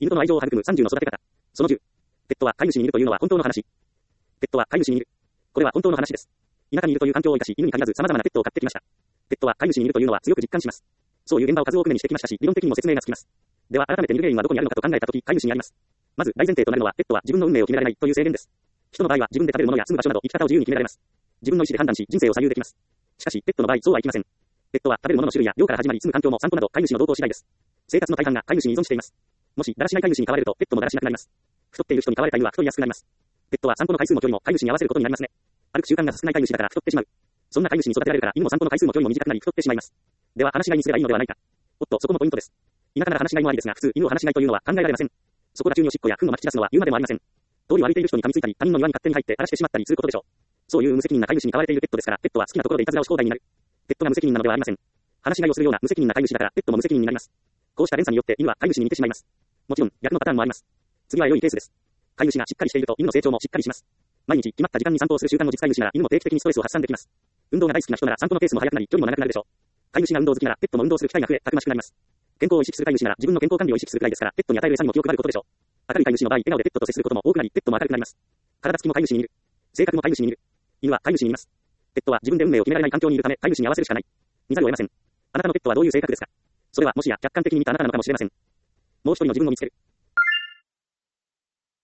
犬との愛情を育む30の育て方。その10。ペットは飼い主にいるというのは本当の話。ペットは飼い主にいる。これは本当の話です。田舎にいるという環境を生かし、犬に限らず様々なペットを飼ってきました。ペットは飼い主にいるというのは強く実感します。そういう現場を数多く目にしてきましたし、理論的にも説明がつきます。では改めて見る原因はどこにあるのかと考えたとき、飼い主にあります。まず大前提となるのは、ペットは自分の運命を決められないという制限です。人の場合は自分で食べるものや住む場所など生き方を自由に決められます。自分の意思で判断し、人生を左右できます。しかし、ペットの場合、そうはいきません。ペットは食べるものの種類や量から始まり、住む環境も散歩など飼い主の動向次第です。生活の大半が飼い主に依存しています。もし、だらしない飼い主に飼われると、ペットもだらしなくなります。太っている人に飼われた犬は太りやすくなります。ペットは散歩の回数も距離も飼い主に合わせることになりますね。歩く習慣が少ない飼い主だから太ってしまう。そんな飼い主に育てられるから、犬も散歩の回数も距離も短くなり太ってしまいます。では、放し飼いにすればいいのではないか。おっと、そこもポイントです。田舎なら放し飼いもありですが、普通、犬を放し飼いというのは考えられません。そこら中におしっこや糞をまき散らすのは言うまでもありません。通りを歩いている人に噛みついたり、他人の庭に勝手に入って荒らしてしまったりすることでしょう。そういう無責任な飼い主に飼われているペットですから、ペットは好きなところでいたずらをし放題になる。ペットが無責任なのではありません。放し飼いをするような無責任な飼い主だから、ペットも無責任になります。こうした連鎖によって犬は飼い主に似てしまいます。もちろん、逆のパターンもあります。次は良いケースです。飼い主がしっかりしていると犬の成長もしっかりします。毎日決まった時間に散歩をする習慣の実飼い主なら犬も定期的にストレスを発散できます。運動が大好きな人なら散歩のペースも速くなり、距離も長くなるでしょう。飼い主が運動好きならペットも運動する機会が増え、たくましくなります。健康を意識する飼い主なら自分の健康管理を意識するくらいですから、ペットに与える餌にも気を配ることでしょう。明るい飼い主の場合、笑顔でペットと接することも多くなり、ペットも明るくなります。体つきも飼い主にいる。性格も飼い主にいる。犬は飼い主にいます。ペットは自分で運命を決められない環境にいるため、飼い主に合わせるしかない。見ざるを得ません。あなたのペットはどういう性格ですか？それはもしや客観的に見たあなたなのかもしれません。もう一人の自分を見つける。